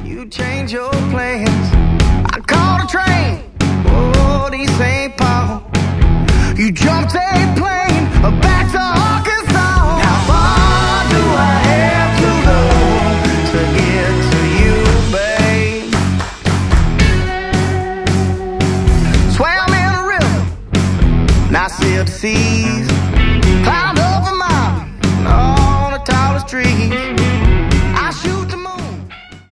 You change your plans. I caught a train, oh, to St. Paul. You jumped a plane back to Arkansas. How far do I have to go to get to you, babe? Swam in a river, now sailed the seas, climbed up a mountain.